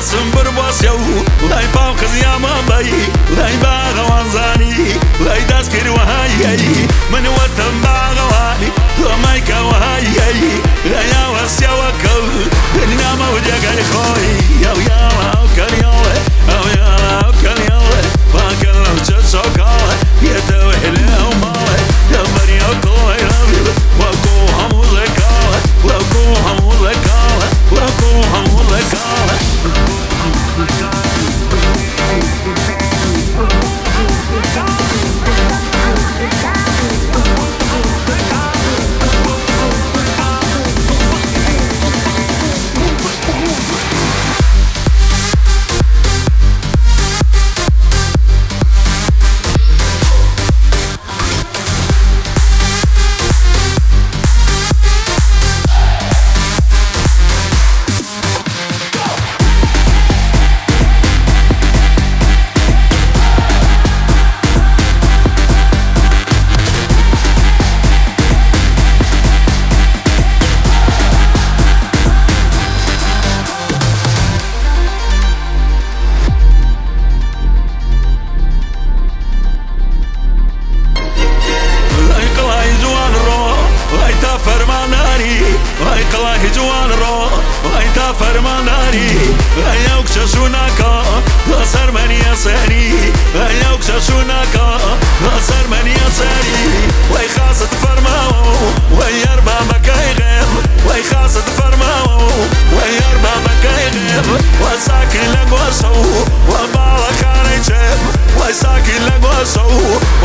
سنبر باسيو لاي باو خزيا ما باي لاي باغ وانزاني لاي داسكر وهاي من وتم باغ واني ومايكا وهاي يا واسيا وكل إننا موجك الخوي يا وكل يوه أو يا وكل يوه وكل وجه سوكاله يتوهله وماله يمري أكوه يرابي وكوه موزكاله وكوه موزكاله وكوه موزكاله فرماناري أيوك شاشوناكا غسر من يساري أيوك شاشوناكا غسر من يساري وي خاصة فرماو وي أربع مكايغم وي خاصة فرماو وي أربع مكايغم وساكن لقوسو وبالا خارجم وي ساكن لقوسو